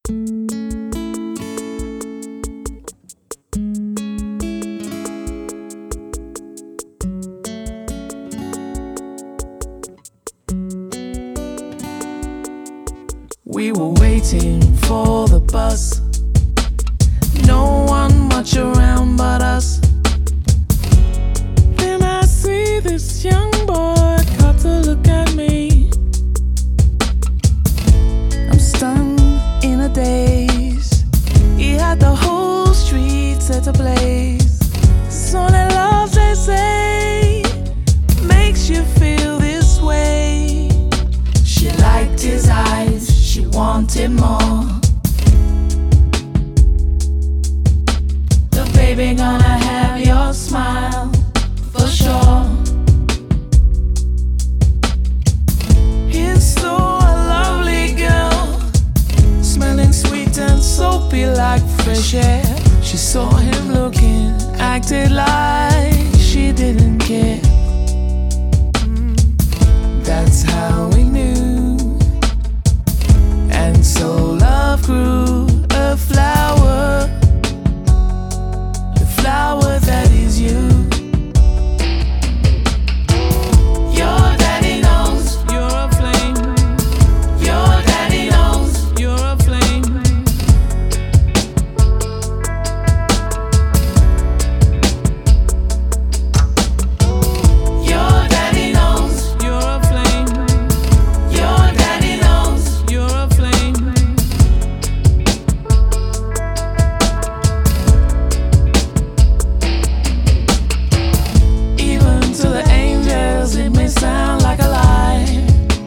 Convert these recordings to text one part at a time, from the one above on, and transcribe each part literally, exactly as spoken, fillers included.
We were waiting for the bus, no one much around but us. Then I see this young boy cut to look at me. I'm stunned in a daze. He had the whole street set ablaze. It's only love, they say, makes you feel this way. She liked his eyes, she wanted more. The baby gonna have your smile for sure. He's so a lovely girl, smelling sweet and soapy like fresh air. She saw him looking, acted like she didn't care. That's how we knew. And so love grew, a flower, the flower that is you. Your daddy knows you're a flame. Your daddy knows you're a flame. Your daddy knows you're a flame. Your daddy knows you're a flame. Even to the angels it may sound like a lie.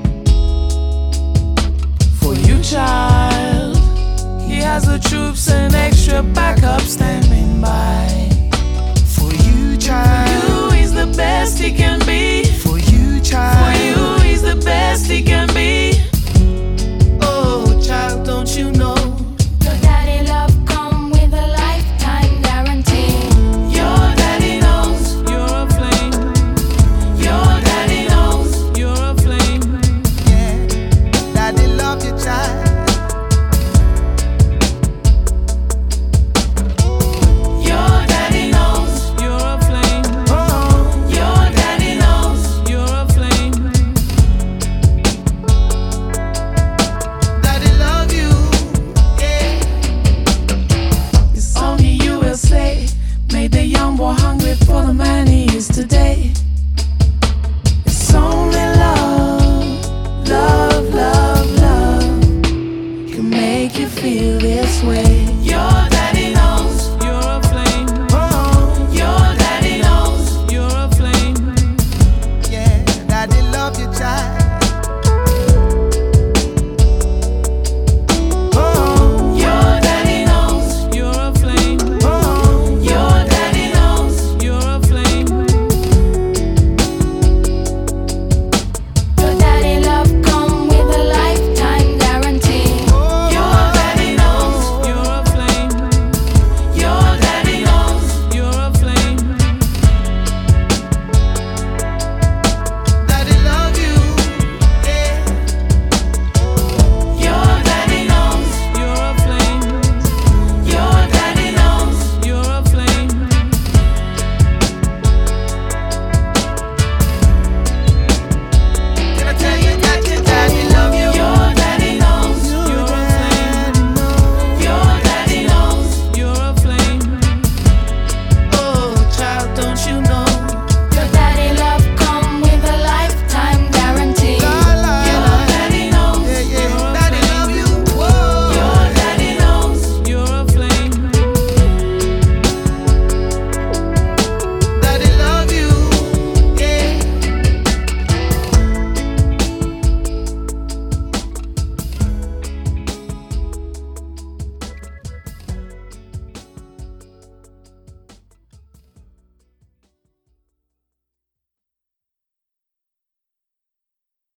For you, child, he has the troops and extra backup standing by. For you, child. For you, he's the best he can be. For you, For child. you, he's the best he can be. Oh, child, don't you know? Your daddy love come with a lifetime guarantee. Your daddy knows you're a flame. Your daddy knows you're a flame. Yeah, daddy love you, child. Your daddy knows you're a flame. Oh, Your daddy knows you're a flame. daddy love you. Yeah. It's only you will say made the young boy hungry for the man he is today. It's only love, love, love, love can make you feel this way.